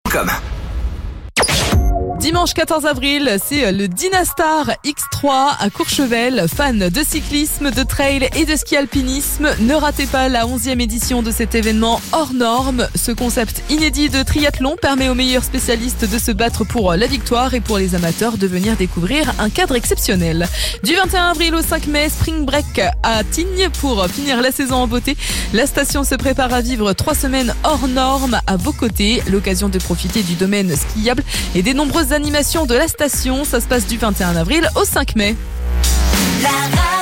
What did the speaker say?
Comme. Dimanche 14 avril, c'est le Dynastar X3 à Courchevel. Fans de cyclisme, de trail et de ski alpinisme, ne ratez pas la 11e édition de cet événement hors norme. Ce concept inédit de triathlon permet aux meilleurs spécialistes de se battre pour la victoire et pour les amateurs de venir découvrir un cadre exceptionnel. Du 21 avril au 5 mai, Spring Break à Tignes pour finir la saison en beauté. La station se prépare à vivre 3 semaines hors norme à vos côtés. L'occasion de profiter du domaine skiable et des nombreuses animations de la station. Ça se passe du 21 avril au 5 mai.